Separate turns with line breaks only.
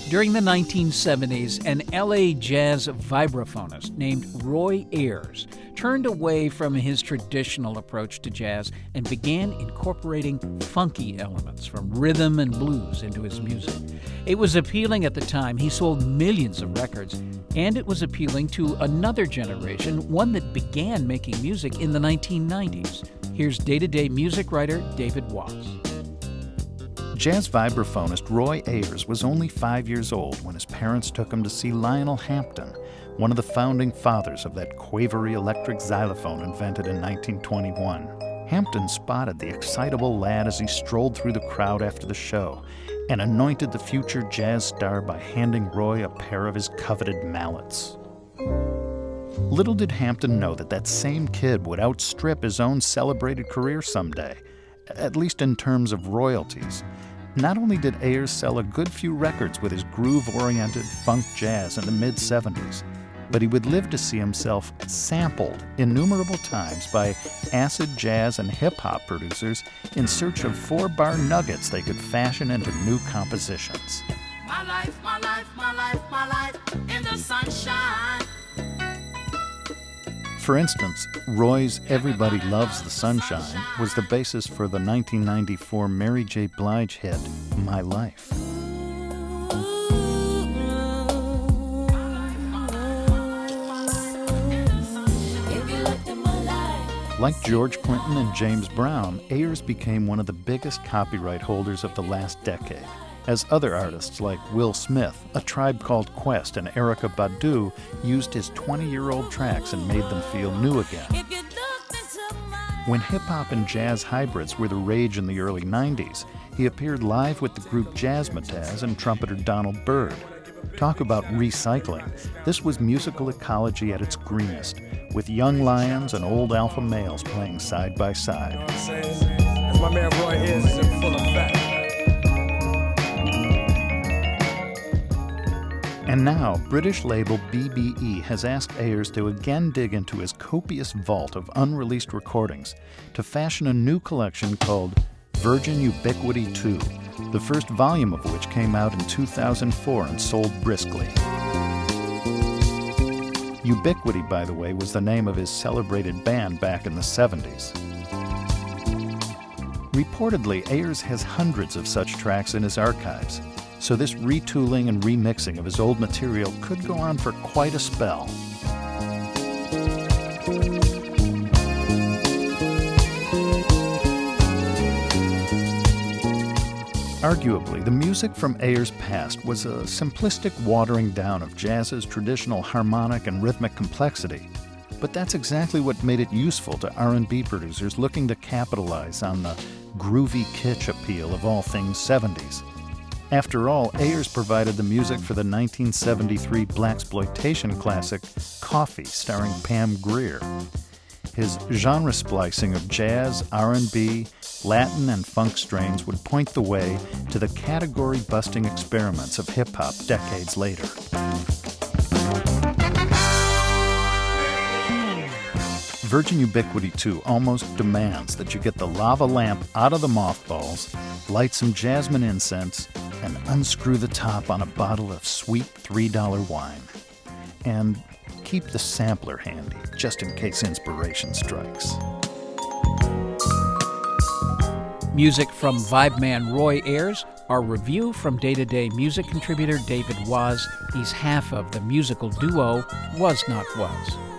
During the 1970s, an LA jazz vibraphonist named Roy Ayers turned away from his traditional approach to jazz and began incorporating funky elements from rhythm and blues into his music. It was appealing at the time. He sold millions of records, and it was appealing to another generation, one that began making music in the 1990s. Here's day-to-day music writer David Waz.
Jazz vibraphonist Roy Ayers was only 5 years old when his parents took him to see Lionel Hampton, one of the founding fathers of that quavery electric xylophone invented in 1921. Hampton spotted the excitable lad as he strolled through the crowd after the show and anointed the future jazz star by handing Roy a pair of his coveted mallets. Little did Hampton know that that same kid would outstrip his own celebrated career someday, at least in terms of royalties. Not only did Ayers sell a good few records with his groove-oriented funk jazz in the mid-'70s, but he would live to see himself sampled innumerable times by acid jazz and hip-hop producers in search of 4-bar nuggets they could fashion into new compositions.
My life, my life, my life, my life in the sunshine.
For instance, Roy's Everybody Loves the Sunshine was the basis for the 1994 Mary J. Blige hit, My Life. Like George Clinton and James Brown, Ayers became one of the biggest copyright holders of the last decade, as other artists like Will Smith, A Tribe Called Quest, and Erykah Badu used his 20-year-old tracks and made them feel new again. When hip-hop and jazz hybrids were the rage in the early 90s, he appeared live with the group Jazzmatazz and trumpeter Donald Byrd. Talk about recycling. This was musical ecology at its greenest, with young lions and old alpha males playing side by side.
As my man Roy is in full effect.
And now, British label BBE has asked Ayers to again dig into his copious vault of unreleased recordings to fashion a new collection called Virgin Ubiquity 2, the first volume of which came out in 2004 and sold briskly. Ubiquity, by the way, was the name of his celebrated band back in the 70s. Reportedly, Ayers has hundreds of such tracks in his archives, so this retooling and remixing of his old material could go on for quite a spell. Arguably, the music from Ayers' past was a simplistic watering down of jazz's traditional harmonic and rhythmic complexity, but that's exactly what made it useful to R&B producers looking to capitalize on the groovy kitsch appeal of all things 70s. After all, Ayers provided the music for the 1973 blaxploitation classic Coffee, starring Pam Grier. His genre splicing of jazz, R&B, Latin, and funk strains would point the way to the category-busting experiments of hip-hop decades later. Virgin Ubiquity 2 almost demands that you get the lava lamp out of the mothballs, light some jasmine incense, and unscrew the top on a bottle of sweet $3 wine. And keep the sampler handy, just in case inspiration strikes.
Music from Vibe Man Roy Ayers. Our review from day-to-day music contributor David Waz. He's half of the musical duo Was Not Was.